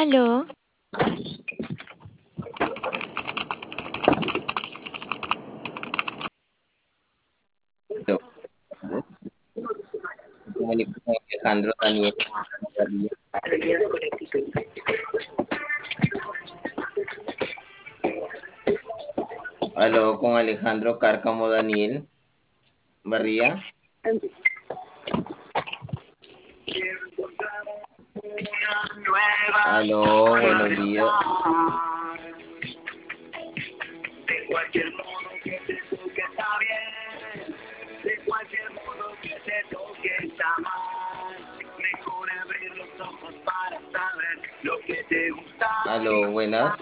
Aló, Comunico con Alejandro Daniel Barría. Aló, con Alejandro Cárcamo Daniel Barría. Aló, buenos días. De cualquier modo que te toque está bien, de cualquier modo que te toque está mal. Mejor abrir los ojos para saber lo que te gusta. Aló, buenas.